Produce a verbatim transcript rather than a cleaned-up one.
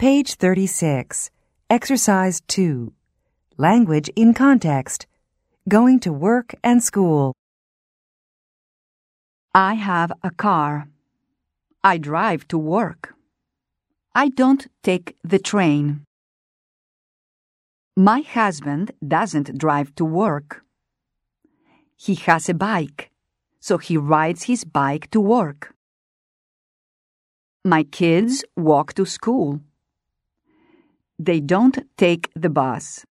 Page thirty-six. Exercise two. Language in context. Going to work and school. I have a car. I drive to work. I don't take the train. My husband doesn't drive to work. He has a bike, so he rides his bike to work. My kids walk to school. They don't take the bus.